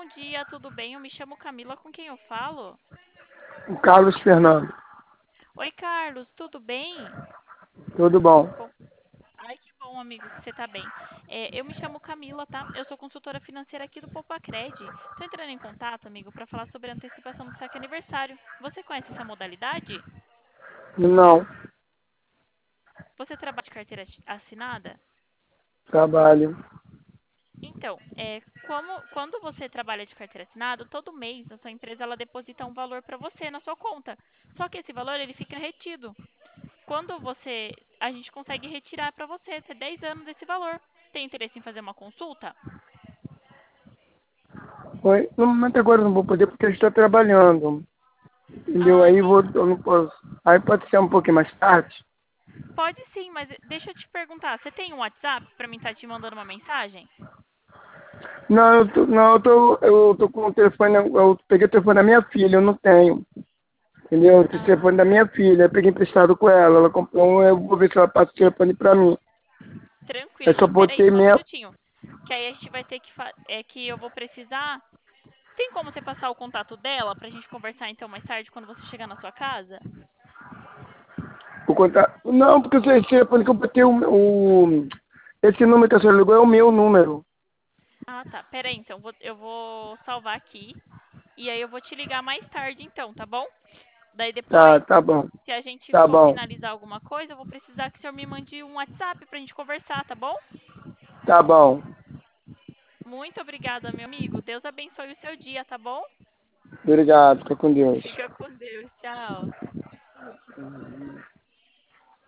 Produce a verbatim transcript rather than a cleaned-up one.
dia, tudo bem? Eu me chamo Camila, com quem eu falo? O Carlos Fernando. Oi, Carlos, tudo bem? Tudo bom? Bom, ai, que bom, amigo, que você tá bem. É, eu me chamo Camila, tá? Eu sou consultora financeira aqui do Popacred. Tô entrando em contato, amigo, para falar sobre a antecipação do saque aniversário. Você conhece essa modalidade? Não. Você trabalha de carteira assinada? Trabalho. Então, é, como, quando você trabalha de carteira assinada, todo mês a sua empresa ela deposita um valor para você na sua conta. Só que esse valor ele fica retido. Quando você, a gente consegue retirar para você, ter dez anos desse valor. Tem interesse em fazer uma consulta? Oi. No momento agora eu não vou poder porque eu estou trabalhando. Entendeu? Ah, Aí eu vou, entendi. eu não posso. Aí pode ser um pouquinho mais tarde. Pode sim, mas deixa eu te perguntar, você tem um WhatsApp para mim estar te mandando uma mensagem? Não, eu tô, não, eu tô, eu tô com o telefone, eu peguei o telefone da minha filha, eu não tenho. Entendeu? O Ah, telefone da minha filha, eu peguei emprestado com ela. Ela comprou um, eu vou ver se ela passa o telefone pra mim. tranquilo. Eu só Então, peraí, botei só um minha. minutinho. Que aí a gente vai ter que fa- é que eu vou precisar. Tem como você passar o contato dela pra gente conversar então mais tarde quando você chegar na sua casa? O contato. Não, porque esse telefone que eu botei o. o esse número que a senhora ligou é o meu número. Ah, tá. Peraí, então vou- eu vou salvar aqui e aí eu vou te ligar mais tarde então, tá bom? Daí Tá, depois, tá bom. se a gente Tá for bom. finalizar alguma coisa, eu vou precisar que o senhor me mande um WhatsApp pra gente conversar, tá bom? Tá bom. Muito obrigada, meu amigo. Deus abençoe o seu dia, tá bom? Obrigado. Fica com Deus. Fica com Deus. Tchau.